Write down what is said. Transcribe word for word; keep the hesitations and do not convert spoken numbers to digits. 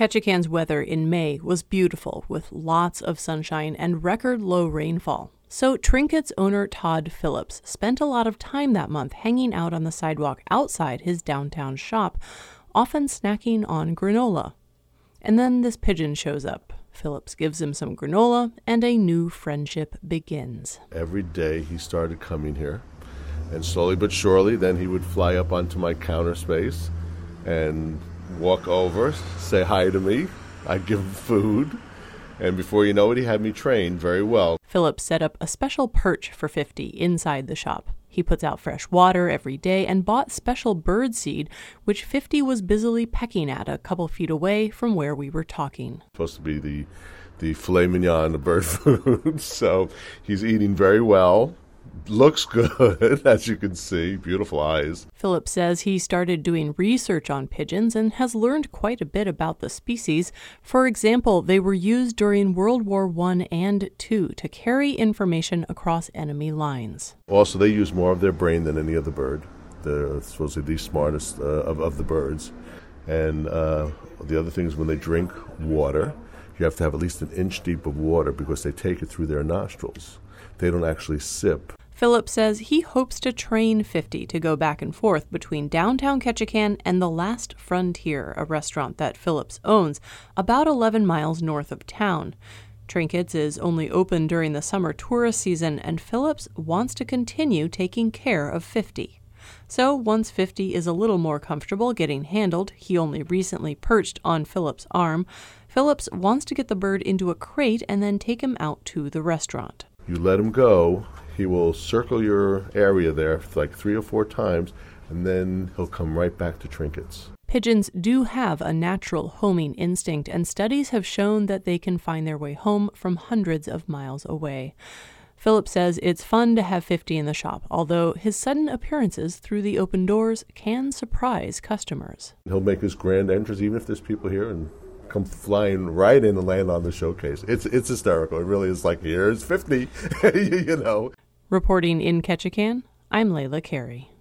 Ketchikan's weather in May was beautiful, with lots of sunshine and record low rainfall. So Trinkets owner Todd Phillips spent a lot of time that month hanging out on the sidewalk outside his downtown shop, often snacking on granola. And then this pigeon shows up. Phillips gives him some granola, and a new friendship begins. Every day he started coming here, and slowly but surely then he would fly up onto my counter space and walk over, say hi to me. I'd give him food, and before you know it, he had me trained very well. Phillips set up a special perch for Fifty inside the shop. He puts out fresh water every day and bought special bird seed, which Fifty was busily pecking at a couple feet away from where we were talking. Supposed to be the, the filet mignon of bird food, so he's eating very well. Looks good, as you can see. Beautiful eyes. Phillips says he started doing research on pigeons and has learned quite a bit about the species. For example, they were used during World War One and Two to carry information across enemy lines. Also, they use more of their brain than any other bird. They're supposedly the smartest uh, of, of the birds. And uh, the other thing is when they drink water, you have to have at least an inch deep of water because they take it through their nostrils. They don't actually sip. Phillips says he hopes to train Fifty to go back and forth between downtown Ketchikan and the Last Frontier, a restaurant that Phillips owns about eleven miles north of town. Trinkets is only open during the summer tourist season, and Phillips wants to continue taking care of Fifty. So once Fifty is a little more comfortable getting handled, he only recently perched on Phillips' arm, Phillips wants to get the bird into a crate and then take him out to the restaurant. You let him go, he will circle your area there like three or four times, and then he'll come right back to Trinkets. Pigeons do have a natural homing instinct, and studies have shown that they can find their way home from hundreds of miles away. Phillips says it's fun to have Fifty in the shop, although his sudden appearances through the open doors can surprise customers. He'll make his grand entrance even if there's people here and come flying right in and land on the showcase. It's it's hysterical. It really is like, here's Fifty, you know. Reporting in Ketchikan, I'm Layla Carey.